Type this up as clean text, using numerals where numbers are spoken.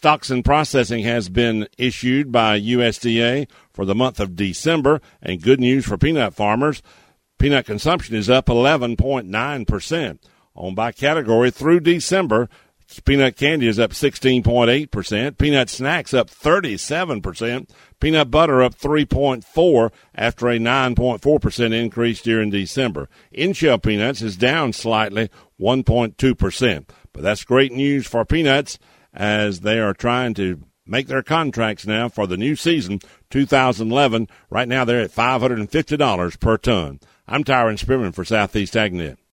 Stocks and processing has been issued by USDA for the month of December, and good news for peanut farmers. Peanut consumption is up 11.9%. On by category through December, peanut candy is up 16.8%. Peanut snacks up 37%. Peanut butter up 3.4% after a 9.4% increase during December. In-shell peanuts is down slightly, 1.2%. But that's great news for peanuts as they are trying to make their contracts now for the new season, 2011. Right now they're at $550 per ton. I'm Tyron Spearman for Southeast AgNet.